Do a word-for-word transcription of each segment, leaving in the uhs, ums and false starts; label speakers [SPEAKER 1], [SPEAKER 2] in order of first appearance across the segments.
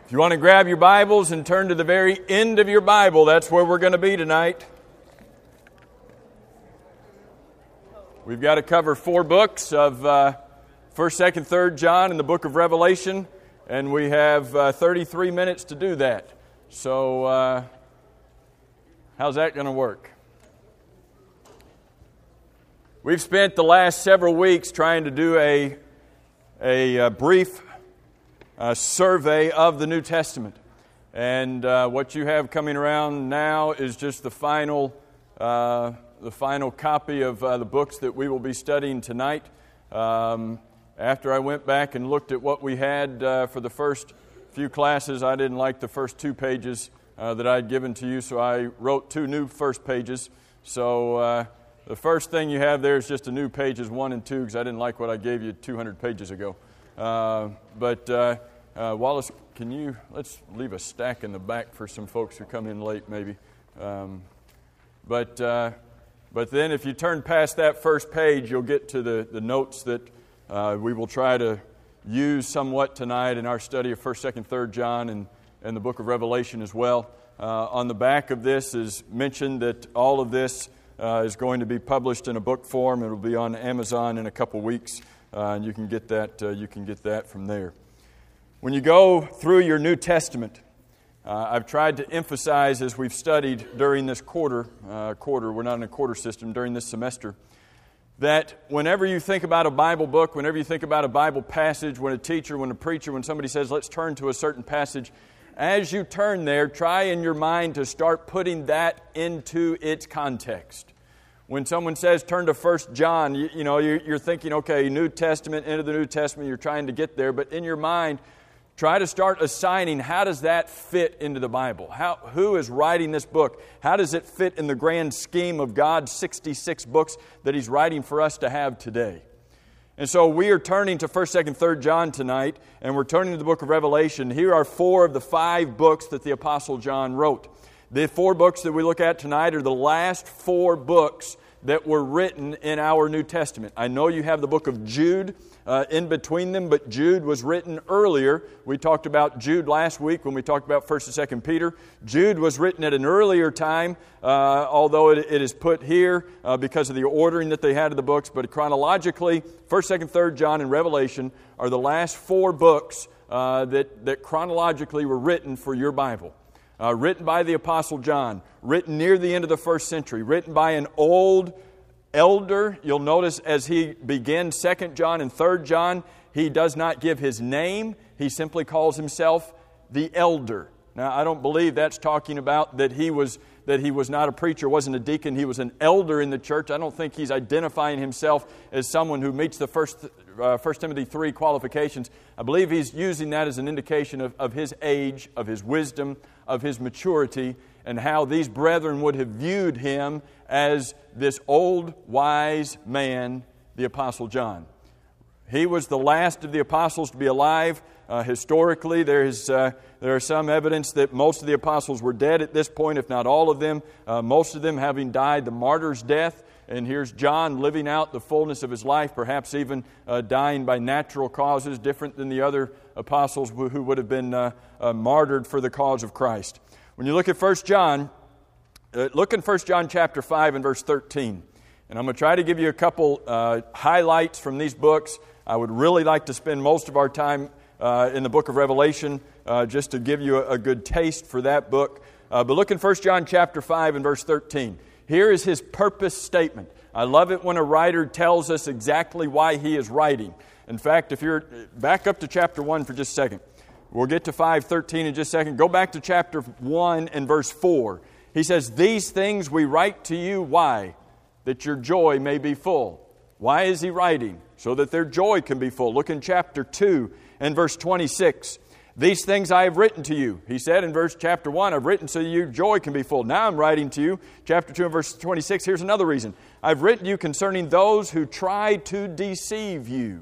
[SPEAKER 1] If you want to grab your Bibles and turn to the very end of your Bible, that's where we're going to be tonight. We've got to cover four books of uh, first, second, third John and the book of Revelation, and we have uh, thirty-three minutes to do that. So, uh, how's that going to work? We've spent the last several weeks trying to do a, a, a brief A survey of the New Testament. And uh, what you have coming around now is just the final uh, the final copy of uh, the books that we will be studying tonight. Um, after I went back and looked at what we had uh, for the first few classes, I didn't like the first two pages uh, that I'd given to you, so I wrote two new first pages. So uh, the first thing you have there is just a new pages one and two, because I didn't like what I gave you two hundred pages ago. Uh, but uh, uh, Wallace, can you, let's leave a stack in the back for some folks who come in late maybe. Um, but uh, but then if you turn past that first page, you'll get to the, the notes that uh, we will try to use somewhat tonight in our study of first, second, third John and, and the book of Revelation as well. Uh, on the back of this is mentioned that all of this uh, is going to be published in a book form. It will be on Amazon in a couple weeks. Uh, and you can get that. Uh, you can get that from there. When you go through your New Testament, uh, I've tried to emphasize as we've studied during this quarter. Uh, quarter, we're not in a quarter system during this semester. That whenever you think about a Bible book, whenever you think about a Bible passage, when a teacher, when a preacher, when somebody says, "Let's turn to a certain passage," as you turn there, try in your mind to start putting that into its context. When someone says, turn to First John, you, you know, you're, you're thinking, okay, New Testament, into the New Testament, you're trying to get there. But in your mind, try to start assigning, how does that fit into the Bible? How, who is writing this book? How does it fit in the grand scheme of God's sixty-six books that He's writing for us to have today? And so we are turning to First, Second, Third John tonight, and we're turning to the book of Revelation. Here are four of the five books that the Apostle John wrote. The four books that we look at tonight are the last four books that were written in our New Testament. I know you have the book of Jude uh, in between them, but Jude was written earlier. We talked about Jude last week when we talked about First and Second Peter. Jude was written at an earlier time, uh, although it, it is put here uh, because of the ordering that they had of the books. But chronologically, First, Second, Third John, and Revelation are the last four books uh, that, that chronologically were written for your Bible. Uh, written by the Apostle John, written near the end of the first century, written by an old elder. You'll notice as he begins Second John and Third John, he does not give his name. He simply calls himself the elder. Now, I don't believe that's talking about that he was that he was not a preacher, wasn't a deacon. He was an elder in the church. I don't think he's identifying himself as someone who meets the first, uh, First Timothy three qualifications. I believe he's using that as an indication of, of his age, of his wisdom, of his maturity, and how these brethren would have viewed him as this old, wise man, the Apostle John. He was the last of the apostles to be alive. Uh, historically, there is uh, there is some evidence that most of the apostles were dead at this point, if not all of them. Uh, most of them having died the martyr's death. And here's John living out the fullness of his life, perhaps even uh, dying by natural causes, different than the other apostles who, who would have been uh, uh, martyred for the cause of Christ. When you look at First John, uh, look in First John chapter five and verse thirteen. And I'm going to try to give you a couple uh, highlights from these books. I would really like to spend most of our time uh, in the book of Revelation uh, just to give you a, a good taste for that book. Uh, but look in First John chapter five and verse thirteen. Here is his purpose statement. I love it when a writer tells us exactly why he is writing. In fact, if you're back up to chapter one for just a second. We'll get to five thirteen in just a second. Go back to chapter one and verse four. He says, "These things we write to you, why? That your joy may be full." Why is he writing? So that their joy can be full. Look in chapter two and verse twenty-six. "These things I have written to you." He said in verse chapter one, "I've written so your joy can be full." Now I'm writing to you. Chapter two and verse twenty-six, here's another reason. "I've written to you concerning those who try to deceive you."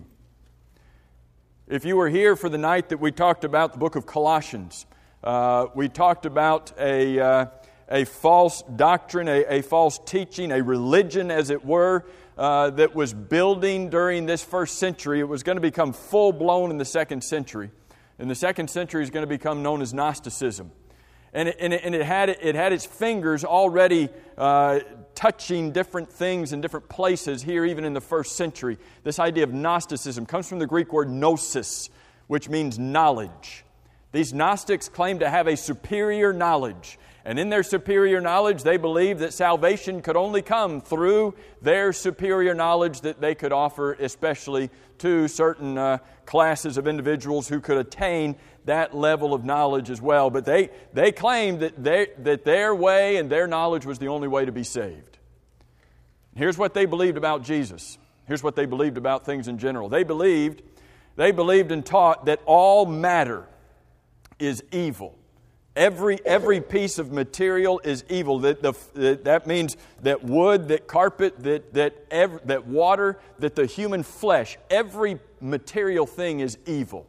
[SPEAKER 1] If you were here for the night that we talked about the book of Colossians, uh, we talked about a, uh, a false doctrine, a, a false teaching, a religion as it were, uh, that was building during this first century. It was going to become full-blown in the second century. In the second century, it's going to become known as Gnosticism. And it, and it, and it, had, it had its fingers already uh, touching different things in different places here, even in the first century. This idea of Gnosticism comes from the Greek word gnosis, which means knowledge. These Gnostics claimed to have a superior knowledge. And in their superior knowledge, they believed that salvation could only come through their superior knowledge that they could offer, especially to certain uh, classes of individuals who could attain that level of knowledge as well. But they, they claimed that, they, that their way and their knowledge was the only way to be saved. Here's what they believed about Jesus. Here's what they believed about things in general. They believed, they believed and taught that all matter is evil. Every every piece of material is evil. That, the, that means that wood, that carpet, that that every, that water, that the human flesh, every material thing is evil.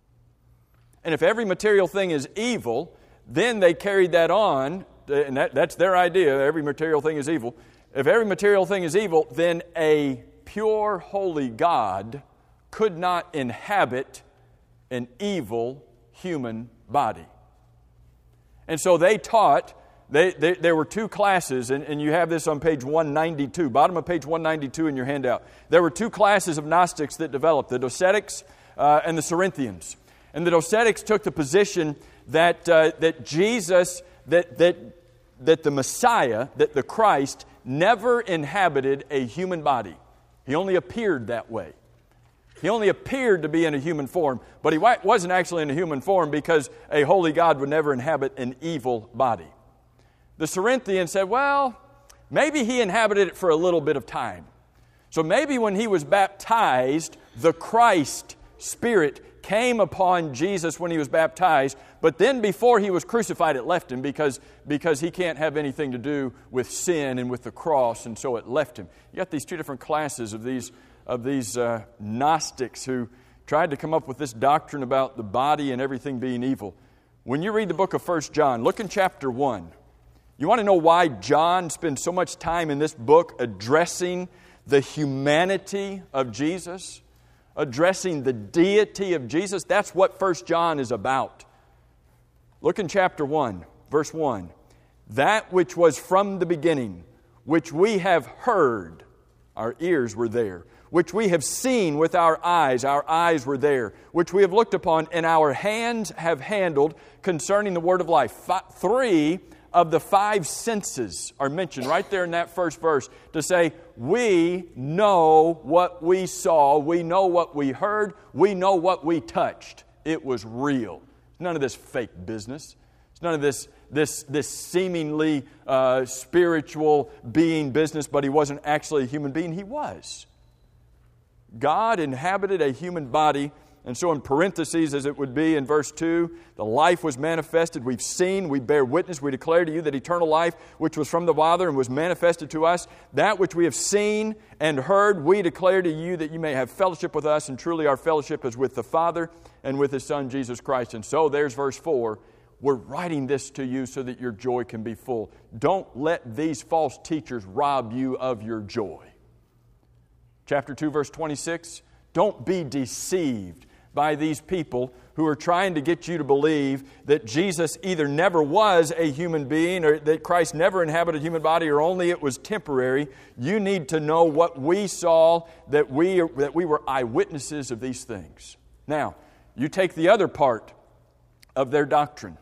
[SPEAKER 1] And if every material thing is evil, then they carried that on, and that, that's their idea, every material thing is evil. If every material thing is evil, then a pure, holy God could not inhabit an evil human body. And so they taught, they, they, there were two classes, and, and you have this on page one ninety-two, bottom of page one ninety-two in your handout. There were two classes of Gnostics that developed, the Docetics uh, and the Cerinthians. And the Docetics took the position that uh, that Jesus, that, that, that the Messiah, that the Christ, never inhabited a human body. He only appeared that way. He only appeared to be in a human form, but he wasn't actually in a human form because a holy God would never inhabit an evil body. The Cerinthians said, well, maybe he inhabited it for a little bit of time. So maybe when he was baptized, the Christ Spirit came upon Jesus when he was baptized, but then before he was crucified, it left him because, because he can't have anything to do with sin and with the cross, and so it left him. You got these two different classes of these of these uh, Gnostics who tried to come up with this doctrine about the body and everything being evil. When you read the book of First John, look in chapter one. You want to know why John spends so much time in this book addressing the humanity of Jesus, addressing the deity of Jesus? That's what First John is about. Look in chapter one, verse one. That which was from the beginning, which we have heard, our ears were there, which we have seen with our eyes, our eyes were there, which we have looked upon, and our hands have handled concerning the word of life. Five, three of the five senses are mentioned right there in that first verse to say, we know what we saw, we know what we heard, we know what we touched. It was real. None of this fake business. It's none of this this this seemingly uh, spiritual being business, but he wasn't actually a human being. He was. God inhabited a human body, and so in parentheses, as it would be in verse two, the life was manifested. We've seen, we bear witness, we declare to you that eternal life, which was from the Father and was manifested to us, that which we have seen and heard, we declare to you that you may have fellowship with us, and truly our fellowship is with the Father and with His Son, Jesus Christ. And so there's verse four. We're writing this to you so that your joy can be full. Don't let these false teachers rob you of your joy. Chapter two, verse twenty-six, don't be deceived by these people who are trying to get you to believe that Jesus either never was a human being or that Christ never inhabited a human body or only it was temporary. You need to know what we saw, that we, that we were eyewitnesses of these things. Now, you take the other part of their doctrine.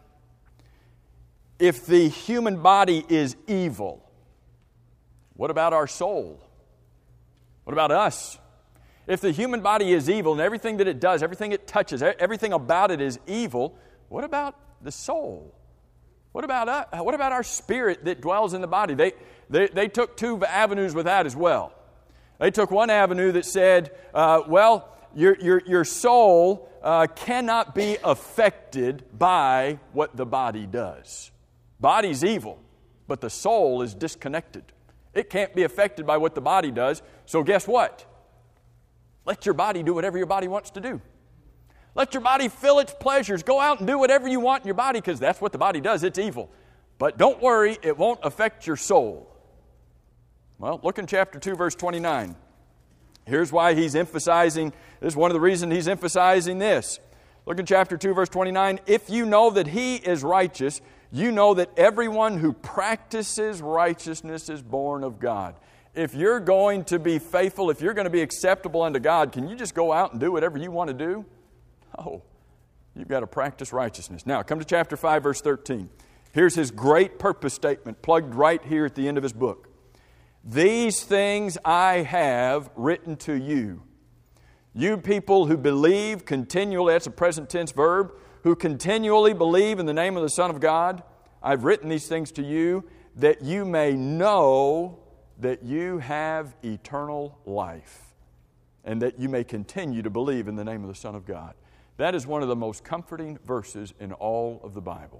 [SPEAKER 1] If the human body is evil, what about our soul? What about us? If the human body is evil and everything that it does, everything it touches, everything about it is evil, what about the soul? What about us? What about our spirit that dwells in the body? They, they, they took two avenues with that as well. They took one avenue that said, uh, well, your, your, your soul uh, cannot be affected by what the body does. Body's evil, but the soul is disconnected. It can't be affected by what the body does. So guess what? Let your body do whatever your body wants to do. Let your body fill its pleasures. Go out and do whatever you want in your body because that's what the body does. It's evil. But don't worry, it won't affect your soul. Well, look in chapter two, verse twenty-nine. Here's why he's emphasizing, this is one of the reasons he's emphasizing this. Look in chapter two, verse twenty-nine. If you know that He is righteous, you know that everyone who practices righteousness is born of God. If you're going to be faithful, if you're going to be acceptable unto God, can you just go out and do whatever you want to do? No. You've got to practice righteousness. Now, come to chapter five, verse thirteen. Here's his great purpose statement, plugged right here at the end of his book. These things I have written to you. You people who believe continually, that's a present tense verb, who continually believe in the name of the Son of God, I've written these things to you that you may know that you have eternal life and that you may continue to believe in the name of the Son of God. That is one of the most comforting verses in all of the Bible.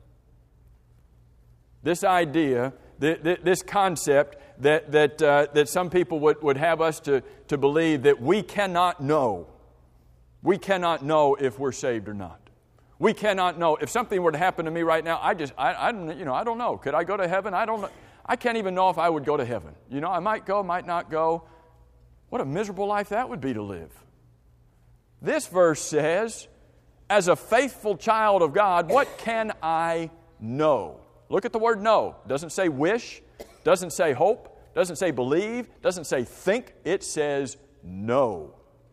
[SPEAKER 1] This idea, this concept that, that, uh, that some people would, would have us to, to believe that we cannot know. We cannot know if we're saved or not. We cannot know. If something were to happen to me right now, I just, I, I, you know, I don't know. Could I go to heaven? I don't know. I can't even know if I would go to heaven. You know, I might go, might not go. What a miserable life that would be to live. This verse says, as a faithful child of God, what can I know? Look at the word know. It doesn't say wish, doesn't say hope, doesn't say believe, doesn't say think. It says know.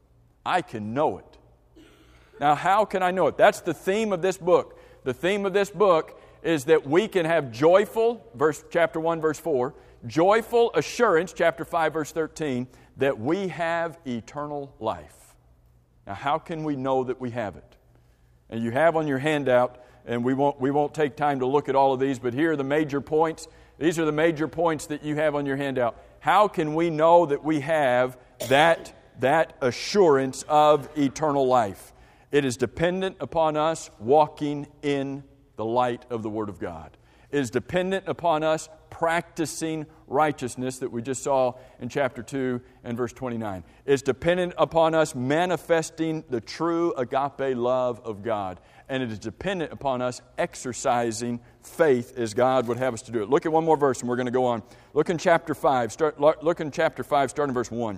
[SPEAKER 1] I can know it. Now, how can I know it? That's the theme of this book. The theme of this book is that we can have joyful, verse chapter one, verse four, joyful assurance, chapter five, verse thirteen, that we have eternal life. Now, how can we know that we have it? And you have on your handout, and we won't, we won't take time to look at all of these, but here are the major points. These are the major points that you have on your handout. How can we know that we have that, that assurance of eternal life? It is dependent upon us walking in the light of the Word of God. It is dependent upon us practicing righteousness that we just saw in chapter two and verse twenty-nine. It's dependent upon us manifesting the true agape love of God. And it is dependent upon us exercising faith as God would have us to do it. Look at one more verse and we're going to go on. Look in chapter five. Start, look in chapter five, starting verse one.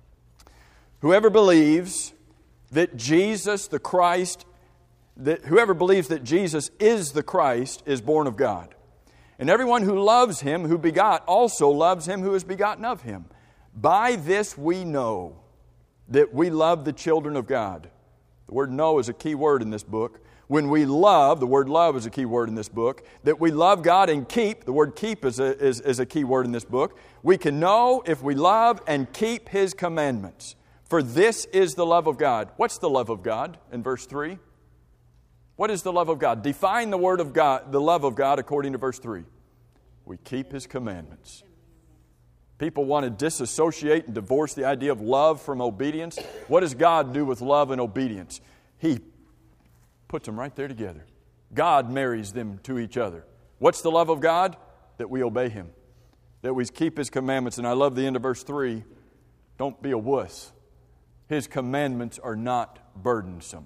[SPEAKER 1] Whoever believes that Jesus the Christ, that whoever believes that Jesus is the Christ is born of God. And everyone who loves Him who begot also loves Him who is begotten of Him. By this we know that we love the children of God. The word know is a key word in this book. When we love, the word love is a key word in this book, that we love God and keep, the word keep is a, is, is a key word in this book. We can know if we love and keep His commandments. For this is the love of God. What's the love of God in verse three? What is the love of God? Define the word of God, the love of God according to verse three. We keep His commandments. People want to disassociate and divorce the idea of love from obedience. What does God do with love and obedience? He puts them right there together. God marries them to each other. What's the love of God? That we obey Him. That we keep His commandments. And I love the end of verse three. Don't be a wuss. His commandments are not burdensome.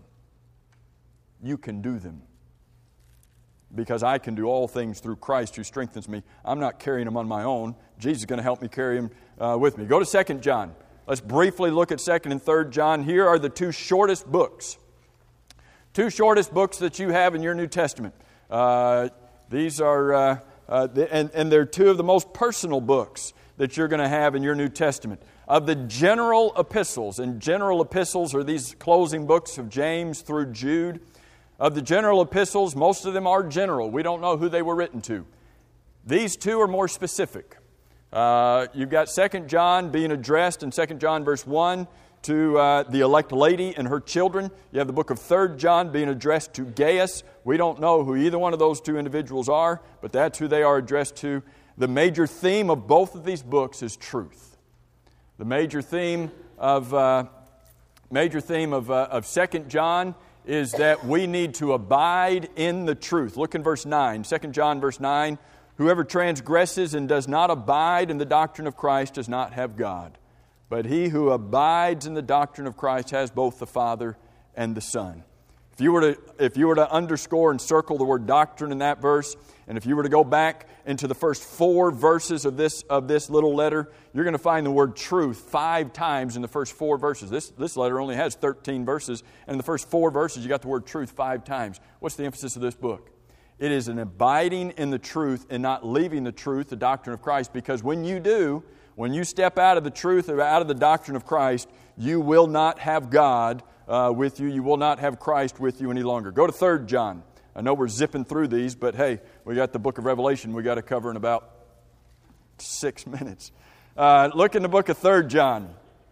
[SPEAKER 1] You can do them. Because I can do all things through Christ who strengthens me. I'm not carrying them on my own. Jesus is going to help me carry them uh, with me. Go to Second John. Let's briefly look at Second and Third John. Here are the two shortest books. Two shortest books that you have in your New Testament. Uh, these are, uh, uh, the, and, and they're two of the most personal books that you're going to have in your New Testament. Of the general epistles, and general epistles are these closing books of James through Jude. Of the general epistles, most of them are general. We don't know who they were written to. These two are more specific. Uh, you've got Second John being addressed in Second John verse one to uh, the elect lady and her children. You have the book of Third John being addressed to Gaius. We don't know who either one of those two individuals are, but that's who they are addressed to. The major theme of both of these books is truth. The major theme of uh, major theme of, uh, of Second John is that we need to abide in the truth. Look in verse nine, Second John verse nine. Whoever transgresses and does not abide in the doctrine of Christ does not have God. But he who abides in the doctrine of Christ has both the Father and the Son. If you were to, if you were to underscore and circle the word doctrine in that verse, and if you were to go back into the first four verses of this of this little letter, you're going to find the word truth five times in the first four verses. This, this letter only has thirteen verses, and in the first four verses you got the word truth five times. What's the emphasis of this book? It is an abiding in the truth and not leaving the truth, the doctrine of Christ, because when you do, when you step out of the truth or out of the doctrine of Christ, you will not have God uh, with you. You will not have Christ with you any longer. Go to Third John. I know we're zipping through these, but hey, we got the book of Revelation we got to cover in about six minutes. Uh, look in the book of Third John.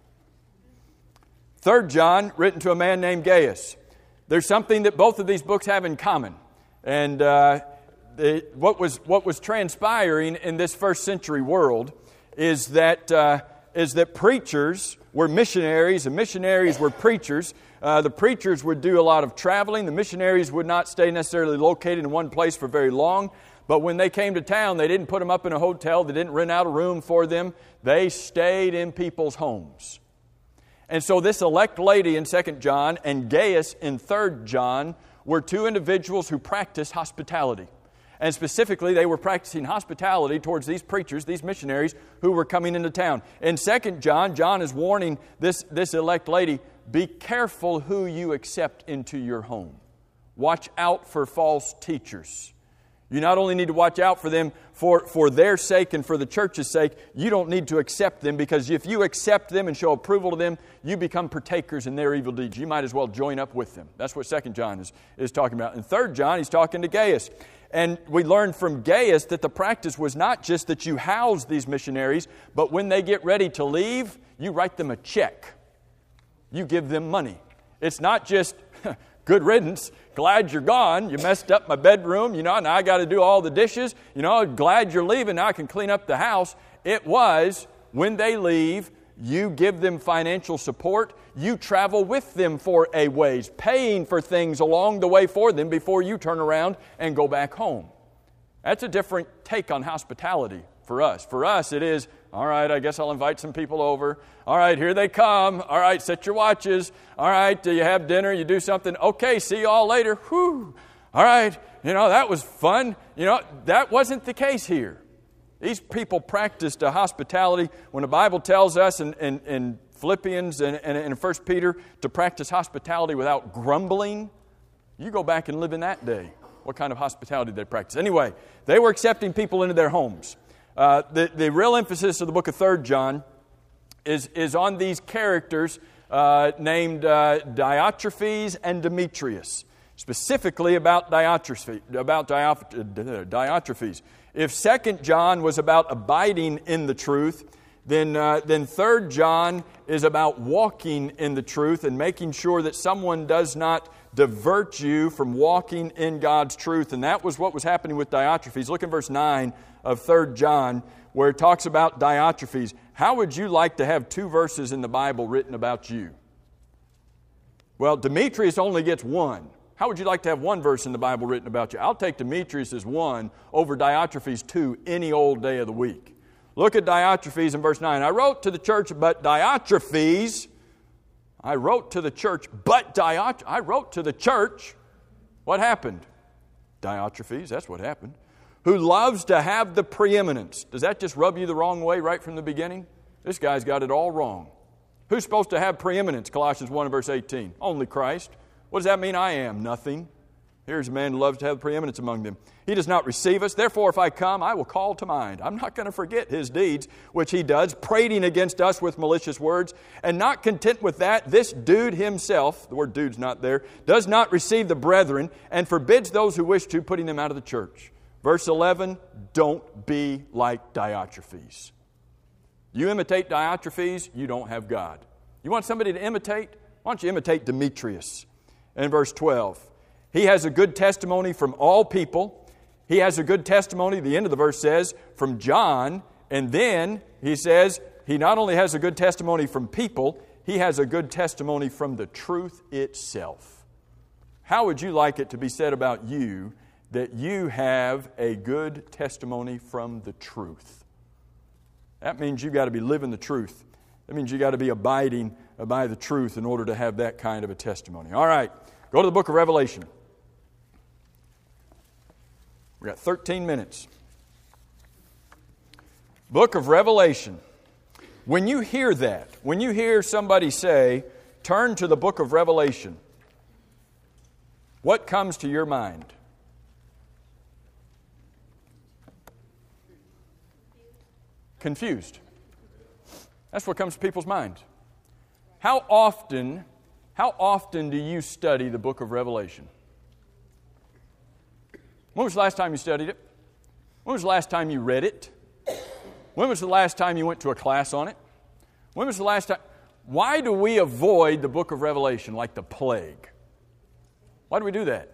[SPEAKER 1] Third John, written to a man named Gaius. There's something that both of these books have in common. And uh, the, what was what was transpiring in this first century world is that uh, is that preachers were missionaries and missionaries were preachers. Uh, the preachers would do a lot of traveling. The missionaries would not stay necessarily located in one place for very long. But when they came to town, they didn't put them up in a hotel. They didn't rent out a room for them. They stayed in people's homes. And so this elect lady in Second John and Gaius in Third John were two individuals who practiced hospitality. And specifically, they were practicing hospitality towards these preachers, these missionaries who were coming into town. In Second John, John is warning this, this elect lady, be careful who you accept into your home. Watch out for false teachers. You not only need to watch out for them for, for their sake and for the church's sake, you don't need to accept them, because if you accept them and show approval to them, you become partakers in their evil deeds. You might as well join up with them. That's what Second John is, is talking about. In Third John, he's talking to Gaius. And we learned from Gaius that the practice was not just that you house these missionaries, but when they get ready to leave, you write them a check. You give them money. It's not just good riddance, glad you're gone, you messed up my bedroom, you know, now I got to do all the dishes, you know, glad you're leaving, now I can clean up the house. It was, when they leave, you give them financial support, you travel with them for a ways, paying for things along the way for them before you turn around and go back home. That's a different take on hospitality for us. For us, it is, all right, I guess I'll invite some people over. All right, here they come. All right, set your watches. All right, do you have dinner? You do something? Okay, see you all later. Whew. All right, you know, that was fun. You know, that wasn't the case here. These people practiced a hospitality. When the Bible tells us in, in, in Philippians and, and in First Peter to practice hospitality without grumbling, you go back and live in that day. What kind of hospitality they practice? Anyway, they were accepting people into their homes. Uh, the, the real emphasis of the book of Third John is, is on these characters uh, named uh, Diotrephes and Demetrius, specifically about Diotrephes. About Diotrephes. If Second John was about abiding in the truth, then, uh, then Third John is about walking in the truth and making sure that someone does not divert you from walking in God's truth. And that was what was happening with Diotrephes. Look in verse nine of Third John, where it talks about Diotrephes. How would you like to have two verses in the Bible written about you? Well, Demetrius only gets one. How would you like to have one verse in the Bible written about you? I'll take Demetrius as one over Diotrephes two any old day of the week. Look at Diotrephes in verse nine. I wrote to the church, but Diotrephes, I wrote to the church, but Diot- I wrote to the church. What happened? Diotrephes, that's what happened. Who loves to have the preeminence. Does that just rub you the wrong way right from the beginning? This guy's got it all wrong. Who's supposed to have preeminence? Colossians one and verse eighteen. Only Christ. What does that mean? I am nothing. Here's a man who loves to have preeminence among them. He does not receive us. Therefore, if I come, I will call to mind. I'm not going to forget his deeds, which he does, prating against us with malicious words. And not content with that, this dude himself, the word dude's not there, does not receive the brethren and forbids those who wish to, putting them out of the church. Verse eleven, don't be like Diotrephes. You imitate Diotrephes, you don't have God. You want somebody to imitate? Why don't you imitate Demetrius? And verse twelve, he has a good testimony from all people. He has a good testimony, the end of the verse says, from John. And then he says, he not only has a good testimony from people, he has a good testimony from the truth itself. How would you like it to be said about you that you have a good testimony from the truth? That means you've got to be living the truth. That means you've got to be abiding by the truth in order to have that kind of a testimony. All right. Go to the book of Revelation. We've got thirteen minutes. Book of Revelation. When you hear that, when you hear somebody say, turn to the book of Revelation, what comes to your mind? Confused. That's what comes to people's minds. How often, how often do you study the book of Revelation? When was the last time you studied it? When was the last time you read it? When was the last time you went to a class on it? When was the last time? Why do we avoid the book of Revelation like the plague? Why do we do that?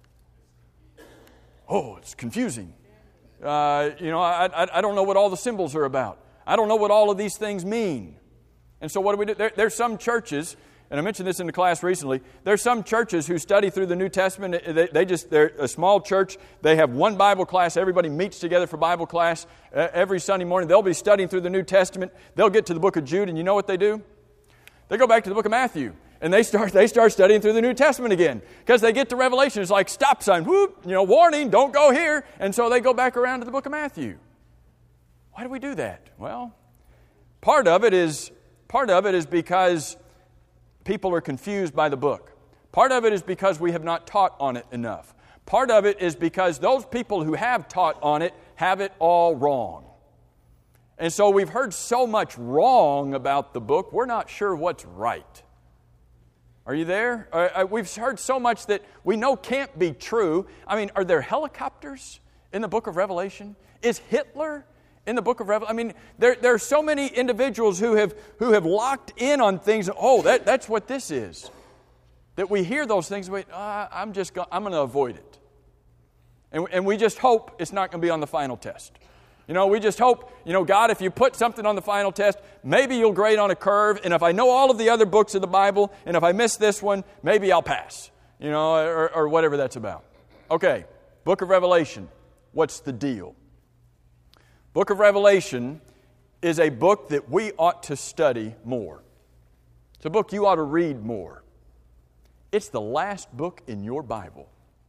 [SPEAKER 1] Oh, it's confusing. Uh, you know, I, I, I don't know what all the symbols are about. I don't know what all of these things mean. And so what do we do? There, there's some churches, and I mentioned this in the class recently, there's some churches who study through the New Testament. They, they just, they're a small church. They have one Bible class. Everybody meets together for Bible class uh, every Sunday morning. They'll be studying through the New Testament. They'll get to the book of Jude, and you know what they do? They go back to the book of Matthew, and they start they start studying through the New Testament again. Because they get to Revelation, it's like stop sign, whoop, you know, warning, don't go here. And so they go back around to the book of Matthew. Why do we do that? Well, part of it is part of it is because people are confused by the book. Part of it is because we have not taught on it enough. Part of it is because those people who have taught on it have it all wrong. And so we've heard so much wrong about the book, we're not sure what's right. Are you there? Uh, we've heard so much that we know can't be true. I mean, are there helicopters in the book of Revelation? Is Hitler in the book of Revelation? I mean, there, there are so many individuals who have who have locked in on things. Oh, that, that's what this is. That we hear those things, wait, uh, I'm just go- I'm going to avoid it. And, and we just hope it's not going to be on the final test. You know, we just hope, you know, God, if you put something on the final test, maybe you'll grade on a curve, and if I know all of the other books of the Bible, and if I miss this one, maybe I'll pass, you know, or, or whatever that's about. Okay, book of Revelation, what's the deal? Book of Revelation is a book that we ought to study more. It's a book you ought to read more. It's the last book in your Bible.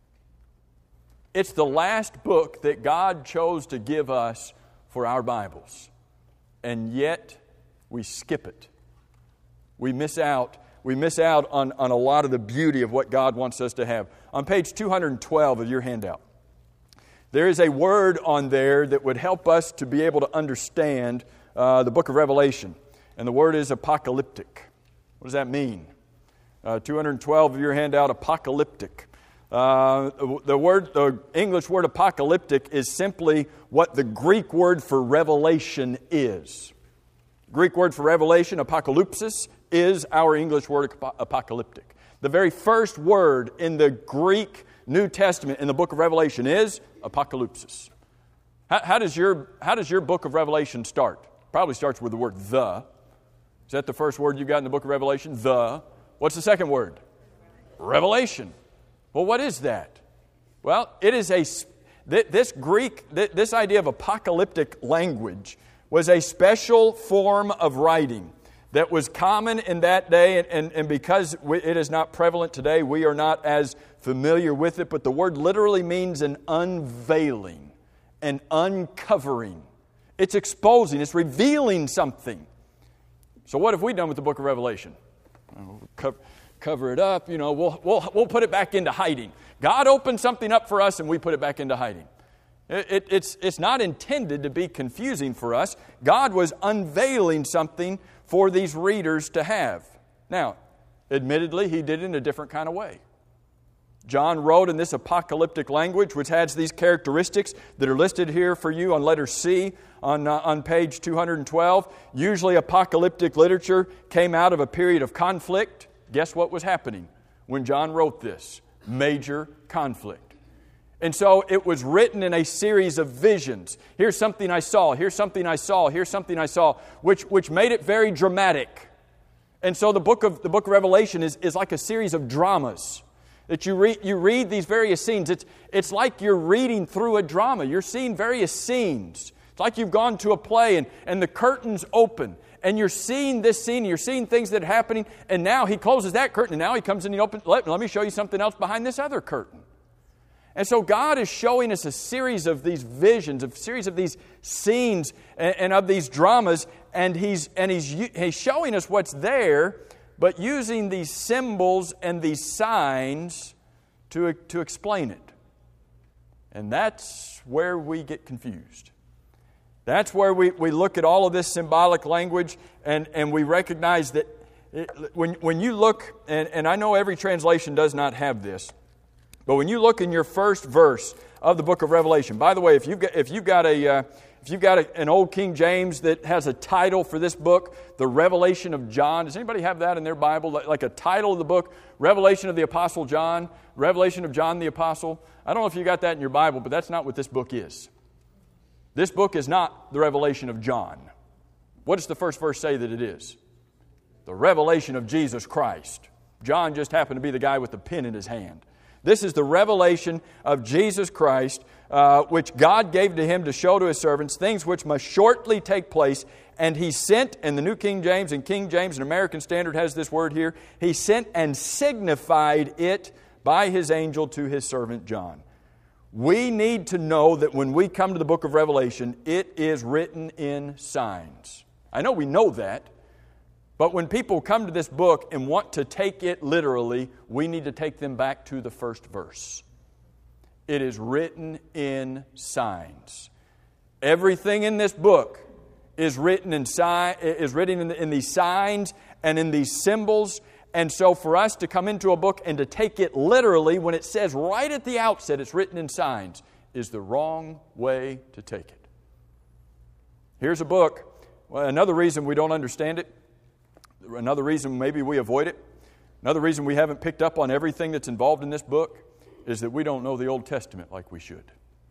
[SPEAKER 1] It's the last book that God chose to give us for our Bibles. And yet, we skip it. We miss out. We miss out on, on a lot of the beauty of what God wants us to have. On page two hundred twelve of your handout, there is a word on there that would help us to be able to understand uh, the book of Revelation. And the word is apocalyptic. What does that mean? Uh, two hundred twelve of your handout, apocalyptic. Uh, the word, the English word apocalyptic is simply what the Greek word for revelation is. Greek word for revelation, apocalypsis, is our English word apocalyptic. The very first word in the Greek New Testament in the book of Revelation is apocalypsis. How, how does your how does your book of Revelation start? Probably starts with the word the. Is that the first word you got in the book of Revelation? The. What's the second word? Revelation. Well, what is that? Well, it is a, this Greek, this idea of apocalyptic language was a special form of writing that was common in that day, and, and, and because it is not prevalent today, we are not as familiar with it, but the word literally means an unveiling, an uncovering. It's exposing, it's revealing something. So what have we done with the book of Revelation? Cover, cover it up, you know, we'll, we'll, we'll put it back into hiding. God opened something up for us and we put it back into hiding. It, it, it's, it's not intended to be confusing for us. God was unveiling something for these readers to have. Now, admittedly, He did it in a different kind of way. John wrote in this apocalyptic language, which has these characteristics that are listed here for you on letter C on, uh, on page two hundred twelve. Usually apocalyptic literature came out of a period of conflict. Guess what was happening when John wrote this? Major conflict. And so it was written in a series of visions. Here's something I saw, here's something I saw, here's something I saw, which, which made it very dramatic. And so the book of the book of Revelation is, is like a series of dramas. That you read, you read these various scenes. It's, it's like you're reading through a drama. You're seeing various scenes. It's like you've gone to a play and, and the curtains open and you're seeing this scene, you're seeing things that are happening, and now he closes that curtain, and now he comes in and opens, let, let me show you something else behind this other curtain. And so God is showing us a series of these visions, a series of these scenes and, and of these dramas, and he's, and he's, he's showing us what's there, but using these symbols and these signs to, to explain it. And that's where we get confused. That's where we, we look at all of this symbolic language and, and we recognize that it, when, when you look, and, and I know every translation does not have this, but when you look in your first verse of the book of Revelation, by the way, if you've got, if you've got, a, uh, if you've got a, an old King James that has a title for this book, The Revelation of John, does anybody have that in their Bible? Like a title of the book, Revelation of the Apostle John, Revelation of John the Apostle? I don't know if you got that in your Bible, but that's not what this book is. This book is not the Revelation of John. What does the first verse say that it is? The revelation of Jesus Christ. John just happened to be the guy with the pen in his hand. This is the revelation of Jesus Christ, uh, which God gave to Him to show to His servants things which must shortly take place. And He sent, and the New King James and King James and American Standard has this word here, He sent and signified it by His angel to His servant John. We need to know that when we come to the book of Revelation, it is written in signs. I know we know that, but when people come to this book and want to take it literally, we need to take them back to the first verse. It is written in signs. Everything in this book is written in si- is written in, in these signs and in these symbols. And so for us to come into a book and to take it literally when it says right at the outset it's written in signs is the wrong way to take it. Here's a book. Well, another reason we don't understand it, another reason maybe we avoid it, another reason we haven't picked up on everything that's involved in this book is that we don't know the Old Testament like we should.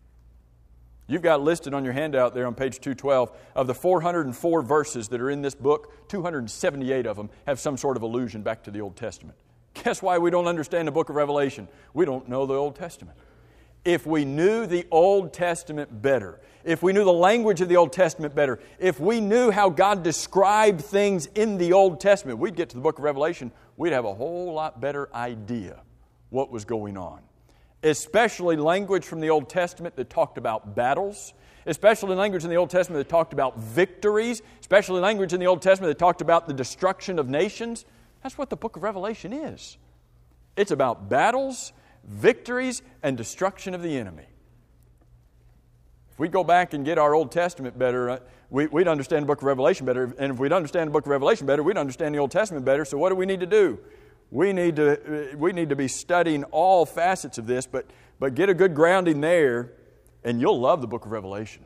[SPEAKER 1] You've got listed on your handout there on page two twelve, of the four hundred four verses that are in this book, two hundred seventy-eight of them have some sort of allusion back to the Old Testament. Guess why we don't understand the book of Revelation? We don't know the Old Testament. If we knew the Old Testament better, if we knew the language of the Old Testament better, if we knew how God described things in the Old Testament, we'd get to the book of Revelation, we'd have a whole lot better idea what was going on. Especially language from the Old Testament that talked about battles, especially language in the Old Testament that talked about victories, especially language in the Old Testament that talked about the destruction of nations. That's what the book of Revelation is. It's about battles, victories, and destruction of the enemy. If we go back and get our Old Testament better, uh, we, we'd understand the book of Revelation better. And if we'd understand the book of Revelation better, we'd understand the Old Testament better. So what do we need to do? We need to we need to be studying all facets of this, but but get a good grounding there, and you'll love the book of Revelation.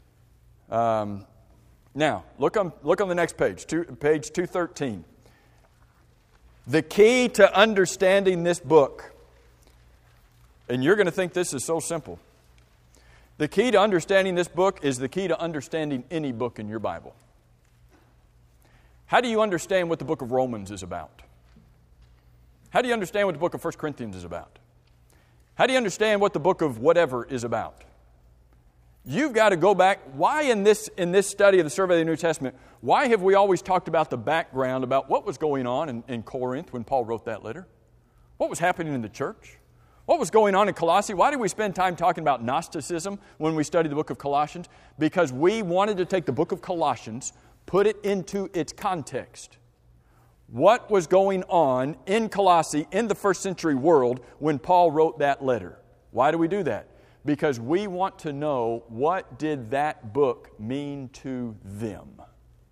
[SPEAKER 1] Um, now look on look on the next page, two, page two thirteen. The key to understanding this book, and you're going to think this is so simple. The key to understanding this book is the key to understanding any book in your Bible. How do you understand what the book of Romans is about? How do you understand what the book of First Corinthians is about? How do you understand what the book of whatever is about? You've got to go back. Why in this, in this study of the survey of the New Testament, why have we always talked about the background, about what was going on in, in Corinth when Paul wrote that letter? What was happening in the church? What was going on in Colossae? Why did we spend time talking about Gnosticism when we studied the book of Colossians? Because we wanted to take the book of Colossians, put it into its context. What was going on in Colossae in the first century world when Paul wrote that letter? Why do we do that? Because we want to know, what did that book mean to them?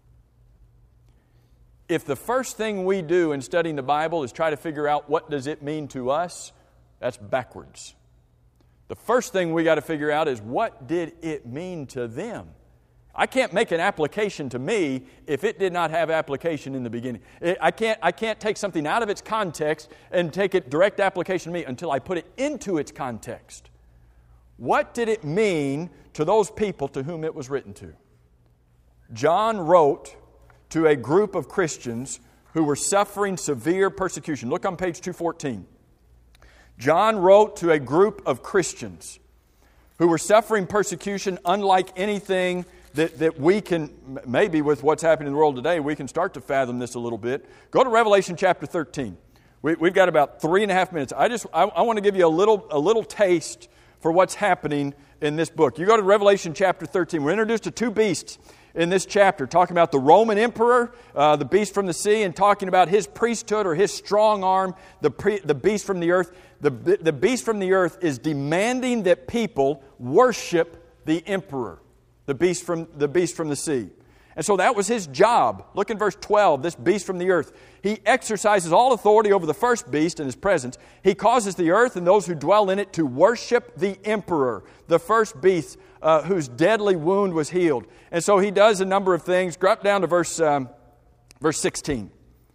[SPEAKER 1] If the first thing we do in studying the Bible is try to figure out what does it mean to us, that's backwards. The first thing we got to figure out is, what did it mean to them? I can't make an application to me if it did not have application in the beginning. I can't, I can't take something out of its context and take it direct application to me until I put it into its context. What did it mean to those people to whom it was written to? John wrote to a group of Christians who were suffering severe persecution. Look on page two fourteen. John wrote to a group of Christians who were suffering persecution unlike anything that, that we can, maybe with what's happening in the world today, we can start to fathom this a little bit. Go to Revelation chapter thirteen. We, we've got about three and a half minutes. I just I, I want to give you a little a little taste for what's happening in this book. You go to Revelation chapter thirteen. We're introduced to two beasts in this chapter, talking about the Roman emperor, uh, the beast from the sea, and talking about his priesthood or his strong arm, the pre, the beast from the earth. The, the beast from the earth is demanding that people worship the emperor, the beast from the beast from the sea. And so that was his job. Look in verse twelve, this beast from the earth. He exercises all authority over the first beast in his presence. He causes the earth and those who dwell in it to worship the emperor, the first beast uh, whose deadly wound was healed. And so he does a number of things. Drop down to verse, um, verse sixteen.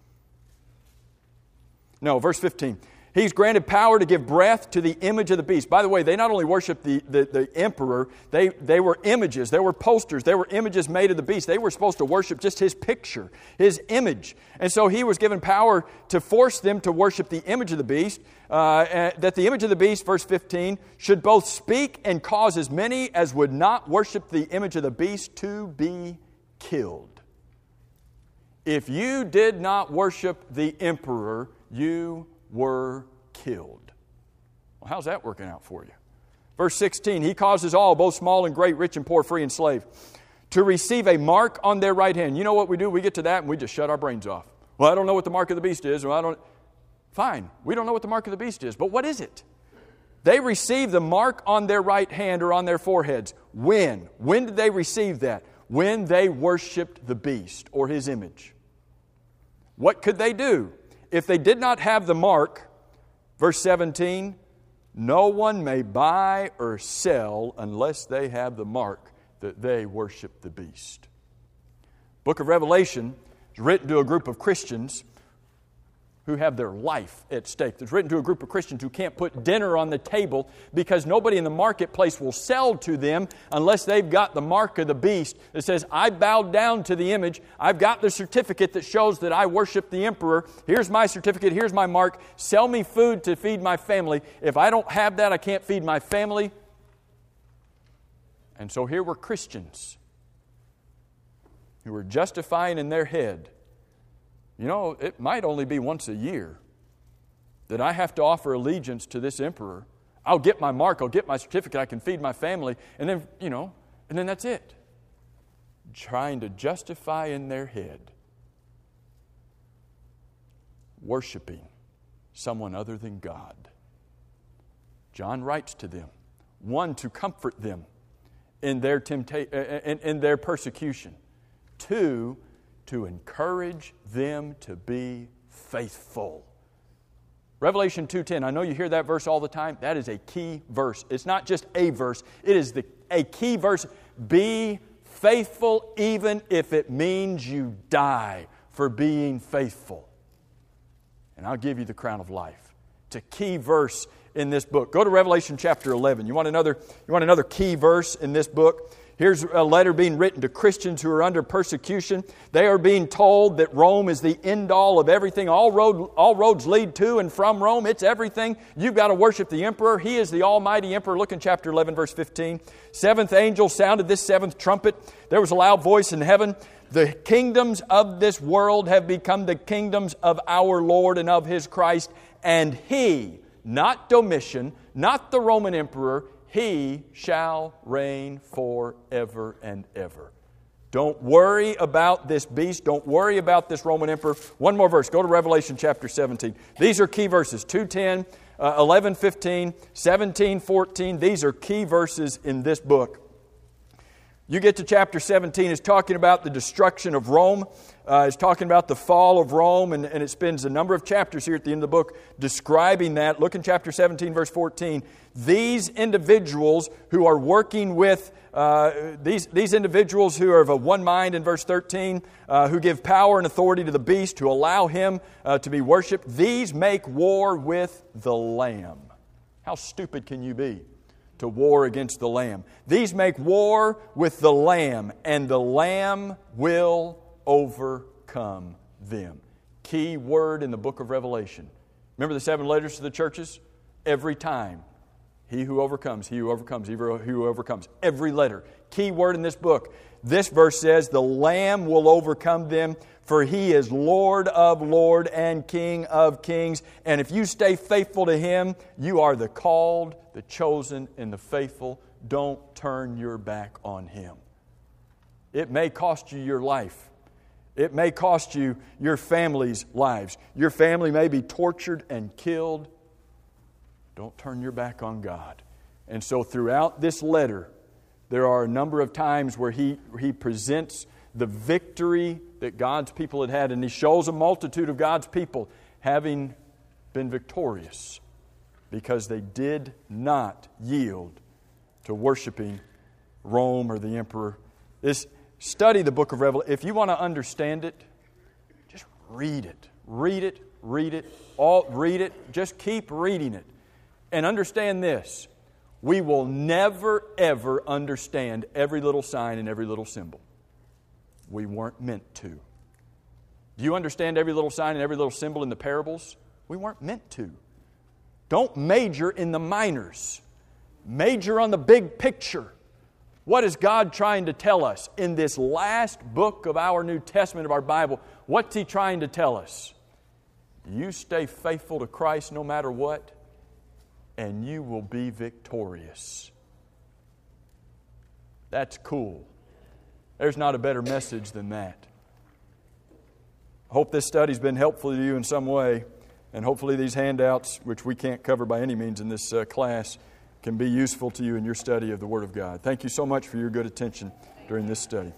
[SPEAKER 1] No, verse fifteen. He's granted power to give breath to the image of the beast. By the way, they not only worshiped the, the, the emperor, they, they were images, they were posters, they were images made of the beast. They were supposed to worship just his picture, his image. And so he was given power to force them to worship the image of the beast, uh, that the image of the beast, verse fifteen, should both speak and cause as many as would not worship the image of the beast to be killed. If you did not worship the emperor, you were killed. Well, how's that working out for you? Verse sixteen, he causes all, both small and great, rich and poor, free and slave, to receive a mark on their right hand. You know what we do? We get to that and we just shut our brains off. Well, I don't know what the mark of the beast is. Or I don't. Fine, we don't know what the mark of the beast is, but what is it? They receive the mark on their right hand or on their foreheads. When? When did they receive that? When they worshiped the beast or his image. What could they do? If they did not have the mark, verse seventeen, no one may buy or sell unless they have the mark that they worship the beast. Book of Revelation is written to a group of Christians who have their life at stake. It's written to a group of Christians who can't put dinner on the table because nobody in the marketplace will sell to them unless they've got the mark of the beast that says, I bowed down to the image. I've got the certificate that shows that I worship the emperor. Here's my certificate. Here's my mark. Sell me food to feed my family. If I don't have that, I can't feed my family. And so here were Christians who were justifying in their head, you know, it might only be once a year that I have to offer allegiance to this emperor. I'll get my mark, I'll get my certificate, I can feed my family, and then, you know, and then that's it. Trying to justify in their head worshiping someone other than God. John writes to them, one, to comfort them in their tempta- in, in their persecution. Two, to encourage them to be faithful. Revelation two ten, I know you hear that verse all the time. That is a key verse. It's not just a verse. It is the, a key verse. Be faithful even if it means you die for being faithful. And I'll give you the crown of life. It's a key verse in this book. Go to Revelation chapter eleven. You want another, you want another key verse in this book? Here's a letter being written to Christians who are under persecution. They are being told that Rome is the end-all of everything. All, road, all roads lead to and from Rome. It's everything. You've got to worship the emperor. He is the almighty emperor. Look in chapter eleven, verse fifteen. Seventh angel sounded this seventh trumpet. There was a loud voice in heaven. The kingdoms of this world have become the kingdoms of our Lord and of His Christ. And He, not Domitian, not the Roman emperor, He shall reign forever and ever. Don't worry about this beast. Don't worry about this Roman emperor. One more verse. Go to Revelation chapter seventeen. These are key verses. two ten, uh, eleven fifteen, seventeen fourteen. These are key verses in this book. You get to chapter seventeen, it's talking about the destruction of Rome. Uh, it's talking about the fall of Rome, and, and it spends a number of chapters here at the end of the book describing that. Look in chapter seventeen, verse fourteen. These individuals who are working with, uh, these, these individuals who are of a one mind in verse thirteen, uh, who give power and authority to the beast, to allow him uh, to be worshipped, these make war with the Lamb. How stupid can you be? To war against the Lamb. These make war with the Lamb, and the Lamb will overcome them. Key word in the book of Revelation. Remember the seven letters to the churches? Every time He who overcomes, he who overcomes, he who overcomes. Every letter. Key word in this book. This verse says, the Lamb will overcome them, for He is Lord of lords and King of kings. And if you stay faithful to Him, you are the called, the chosen, and the faithful. Don't turn your back on Him. It may cost you your life. It may cost you your family's lives. Your family may be tortured and killed. Don't turn your back on God. And so throughout this letter, there are a number of times where he, he presents the victory that God's people had had, and he shows a multitude of God's people having been victorious because they did not yield to worshiping Rome or the emperor. This study the book of Revelation. If you want to understand it, just read it. Read it, read it, all read it. Just keep reading it. And understand this, we will never, ever understand every little sign and every little symbol. We weren't meant to. Do you understand every little sign and every little symbol in the parables? We weren't meant to. Don't major in the minors. Major on the big picture. What is God trying to tell us in this last book of our New Testament of our Bible? What's He trying to tell us? You stay faithful to Christ no matter what, and you will be victorious. That's cool. There's not a better message than that. I hope this study's been helpful to you in some way, and hopefully these handouts, which we can't cover by any means in this uh, class, can be useful to you in your study of the Word of God. Thank you so much for your good attention during this study.